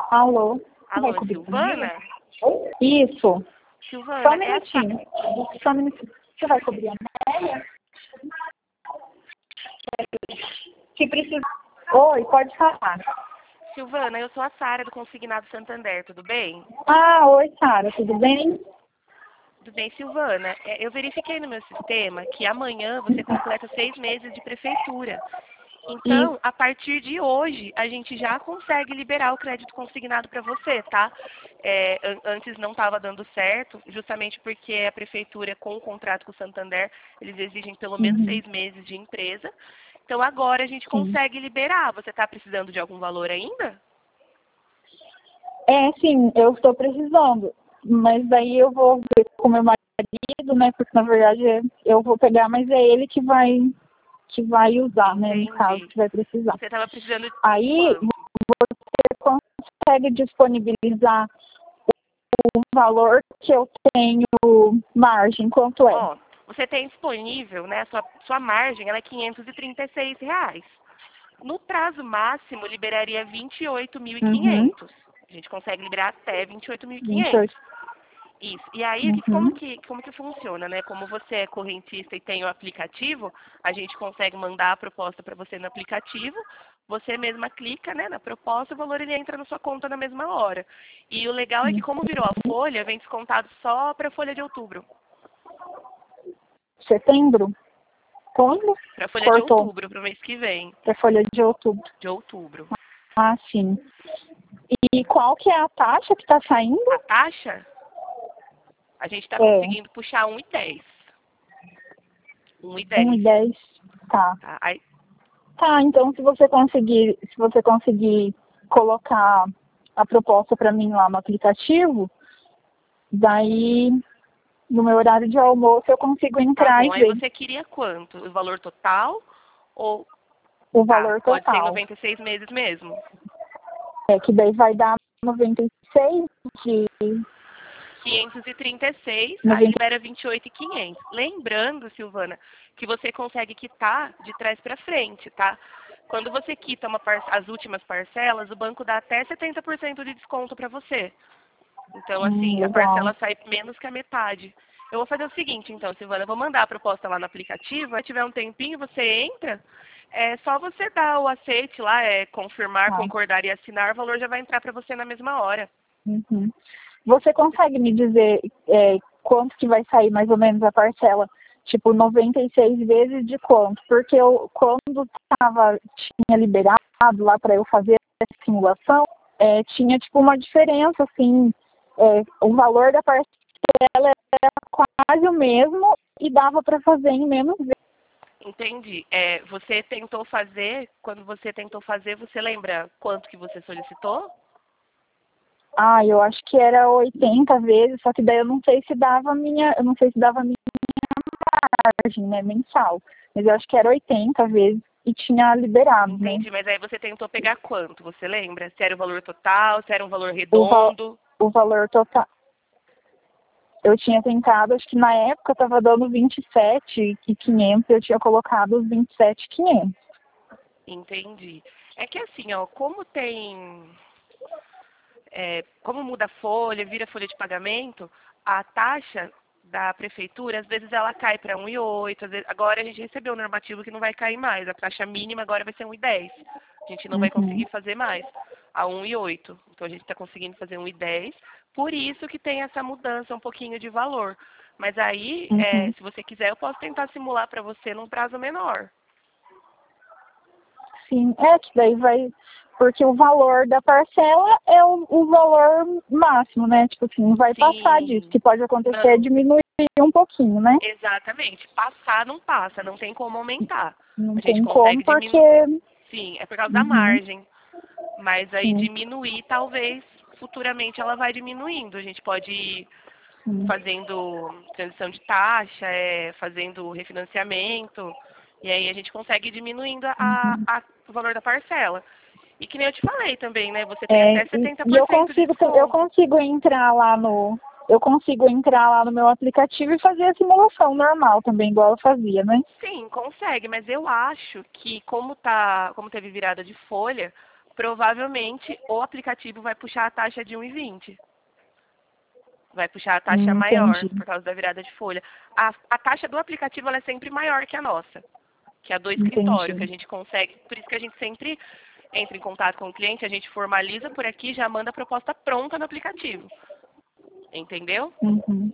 Alô? Você vai Alô, cobrir Silvana? também? Isso. Só um Silvana, minutinho. Só um minutinho. Você vai cobrir a Amélia? Que precisa... Oi, pode falar. Silvana, eu sou a Sara do Consignado Santander, tudo bem? Ah, oi, Sara, tudo bem? Tudo bem, Silvana. Eu verifiquei no meu sistema que amanhã você completa 6 meses de prefeitura. Então, a partir de hoje, a gente já consegue liberar o crédito consignado para você, tá? Antes não estava dando certo, justamente porque a prefeitura, com o contrato com o Santander, eles exigem pelo menos 6 meses de empresa. Então, agora a gente Sim. consegue liberar. Você está precisando de algum valor ainda? Sim, eu estou precisando. Mas daí eu vou ver com meu marido, né? Porque na verdade eu vou pegar, mas é ele que vai usar, né? No caso, Entendi. que vai precisar. Você estava precisando de Aí quanto? você consegue disponibilizar o valor que eu tenho margem, quanto é? Ó, você tem disponível, né? Sua margem ela é R$ 536. No prazo máximo, liberaria 28.500. A gente consegue liberar até 28.500. 28. Isso. E aí, Uhum. como que funciona, né? Como você é correntista e tem o aplicativo, a gente consegue mandar a proposta para você no aplicativo, você mesma clica, né, na proposta, o valor ele entra na sua conta na mesma hora. E o legal é que como virou a folha, vem descontado só para a folha de outubro. Setembro? Quando? Para a folha de Cortou. outubro, para o mês que vem, Para folha de outubro. de outubro. Ah, sim. E qual que é a taxa que está saindo? A taxa, a gente está É, conseguindo puxar 1,10. 1,10. 1,10. Tá. Tá? Aí, Tá, então se você conseguir colocar a proposta para mim lá no aplicativo, daí no meu horário de almoço eu consigo tá entrar e bom. Aí ver você queria quanto? O valor total? Ou o tá, valor pode ser em total. 96 meses mesmo? Que daí vai dar 96 de 536, aí 90. libera 28.500. Lembrando, Silvana, que você consegue quitar de trás para frente, tá? Quando você quita as últimas parcelas, o banco dá até 70% de desconto para você. Então, assim, a Legal. parcela sai menos que a metade. Eu vou fazer o seguinte, então, Silvana, eu vou mandar a proposta lá no aplicativo, se tiver um tempinho, você entra, é só você dar o aceite lá, confirmar, Tá. concordar e assinar, o valor já vai entrar para você na mesma hora. Uhum. Você consegue me dizer quanto que vai sair mais ou menos a parcela? Tipo, 96 vezes de quanto? Porque eu, quando tinha liberado lá para eu fazer a simulação, tinha tipo uma diferença, assim, o valor da parcela era quase o mesmo e dava para fazer em menos vezes. Entendi. Você tentou fazer, quando você tentou fazer, você lembra quanto que você solicitou? Ah, eu acho que era 80 vezes, só que daí eu não sei se dava a minha margem, né, mensal. Mas eu acho que era 80 vezes e tinha liberado, né? Entendi, mas aí você tentou pegar quanto, você lembra? Se era o valor total, se era um valor O, val redondo? o valor total. Eu tinha tentado, acho que na época estava dando 27.500, eu tinha colocado os 27.500. Entendi. É que assim, ó, como muda a folha, vira folha de pagamento, a taxa da prefeitura, às vezes ela cai para 1,8, agora a gente recebeu um normativo que não vai cair mais, a taxa mínima agora vai ser 1,10. A gente não vai Uhum, conseguir fazer mais a 1,8. Então a gente está conseguindo fazer 1,10, por isso que tem essa mudança um pouquinho de valor. Mas aí, uhum. se você quiser, eu posso tentar simular para você num prazo menor. Sim, que daí vai. Porque o valor da parcela é o valor máximo, né? Tipo assim, não vai passar disso. O Sim, que pode acontecer é não, diminuir um pouquinho, né? exatamente. Passar não passa, não tem como aumentar. Não A gente tem como, consegue porque. diminuir. Sim, é por causa da Uhum, margem. Mas aí sim, diminuir, talvez futuramente ela vai diminuindo. A gente pode ir sim. fazendo transição de taxa, fazendo refinanciamento. E aí a gente consegue ir diminuindo Uhum. o valor da parcela. E que nem eu te falei também, né? Você tem É, até e eu 70% de desconto. eu consigo entrar lá no meu aplicativo e fazer a simulação normal também, igual eu fazia, né? Sim, consegue, mas eu acho que como teve virada de folha, provavelmente o aplicativo vai puxar a taxa de 1,20. Vai puxar a taxa maior Entendi. por causa da virada de folha. A taxa do aplicativo ela é sempre maior que a nossa, que é a do escritório, que a Entendi. gente consegue. Por isso que a gente sempre entra em contato com o cliente, a gente formaliza por aqui, já manda a proposta pronta no aplicativo. Entendeu? Uhum.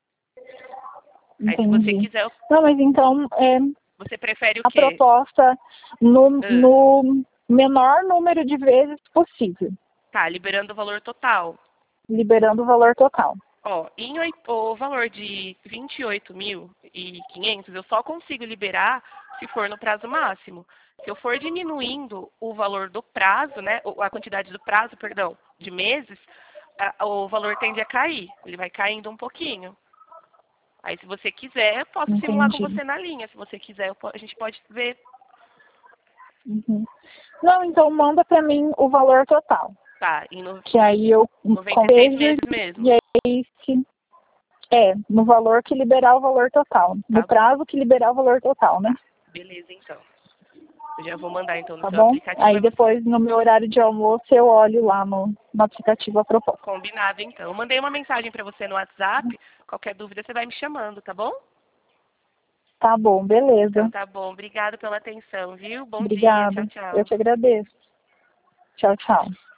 Aí se você Entendi. quiser, Não, mas então você prefere o a quê? proposta no, Ah, no menor número de vezes possível, tá, liberando o valor total. liberando o valor total. Ó, o valor de 28.500 eu só consigo liberar se for no prazo máximo. Se eu for diminuindo o valor do prazo, né, a quantidade do prazo, perdão, de meses, o valor tende a cair. Ele vai caindo um pouquinho. Aí, se você quiser, eu posso simular com Entendi. você na linha. Se você quiser, a gente pode ver. Uhum. Não, então manda para mim o valor total, Tá, que aí eu 96 vejo meses mesmo. e aí no valor que liberar o valor total, no Tá bom. prazo que liberar o valor total, né? Beleza, então. Eu já vou mandar, então, no Tá seu bom? aplicativo. Aí depois, no meu horário de almoço, eu olho lá no aplicativo a proposta. Combinado, então. Eu mandei uma mensagem para você no WhatsApp. Qualquer dúvida, você vai me chamando, tá bom? Tá bom, beleza. Então, tá bom. Obrigada pela atenção, viu? Bom dia. Obrigada. Tchau, Eu tchau. te agradeço. Tchau, tchau.